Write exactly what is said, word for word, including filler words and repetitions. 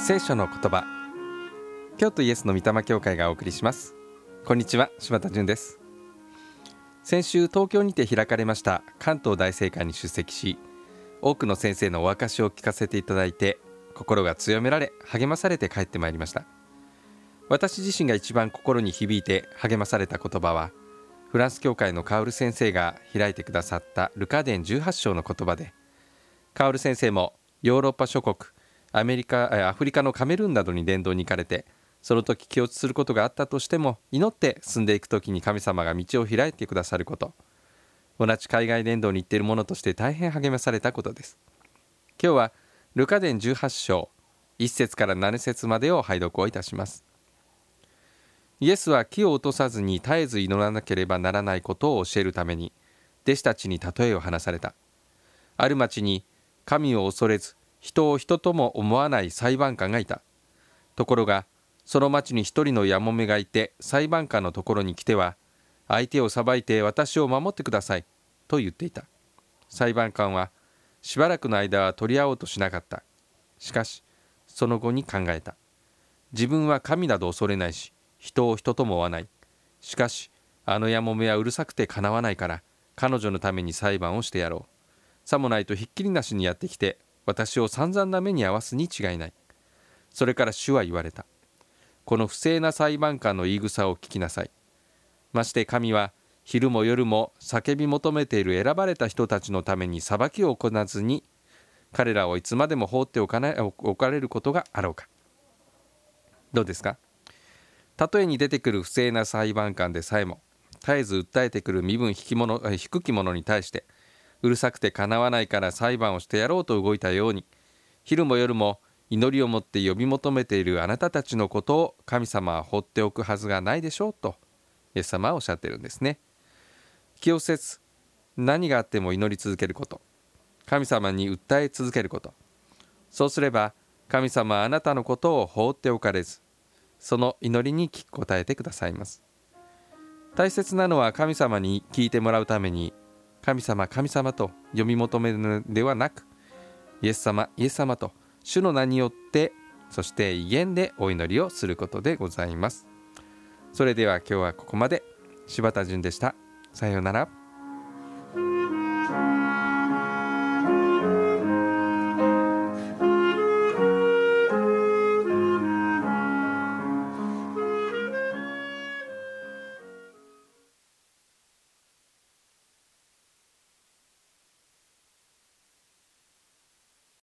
聖書の言葉、京都イエスの御霊教会がお送りします。こんにちは、柴田純です。先週東京にて開かれました関東大聖会に出席し、多くの先生のお証を聞かせていただいて、心が強められ励まされて帰ってまいりました。私自身が一番心に響いて励まされた言葉は、フランス教会のカオル先生が開いてくださったルカ伝じゅうはち章の言葉で、カオル先生もヨーロッパ諸国、アメリカ、アフリカのカメルーンなどに伝道に行かれて、その時気落ちすることがあったとしても、祈って進んでいく時に神様が道を開いてくださること、同じ海外伝道に行っている者として大変励まされたことです。今日はルカ伝じゅうはち章いっ節からなな節までを拝読をいたします。イエスは気を落とさずに絶えず祈らなければならないことを教えるために、弟子たちに例えを話された。ある町に神を恐れず人を人とも思わない裁判官がいた。ところがその町に一人のやもめがいて、裁判官のところに来ては、相手を裁いて私を守ってくださいと言っていた。裁判官はしばらくの間は取り合おうとしなかった。しかしその後に考えた。自分は神など恐れないし、人を人とも追わない。しかしあのやもめはうるさくてかなわないから、彼女のために裁判をしてやろう。さもないとひっきりなしにやってきて、私を散々な目に遭わすに違いない。それから主は言われた。この不正な裁判官の言い草を聞きなさい。まして神は昼も夜も叫び求めている選ばれた人たちのために裁きを行わずに、彼らをいつまでも放っておかない置かれることがあろうか。どうですか。例えに出てくる不正な裁判官でさえも、絶えず訴えてくる身分引き者低き者に対して、うるさくてかなわないから裁判をしてやろうと動いたように、昼も夜も祈りをもって呼び求めているあなたたちのことを神様は放っておくはずがないでしょうと、イエス様はおっしゃっているんですね。気をせず何があっても祈り続けること、神様に訴え続けること、そうすれば神様はあなたのことを放っておかれず、その祈りに聞き答えてくださいます。大切なのは神様に聞いてもらうために、神様神様と呼び求めるのではなく、イエス様イエス様と主の名によって、そして威厳でお祈りをすることでございます。それでは今日はここまで。柴田純でした。さようなら。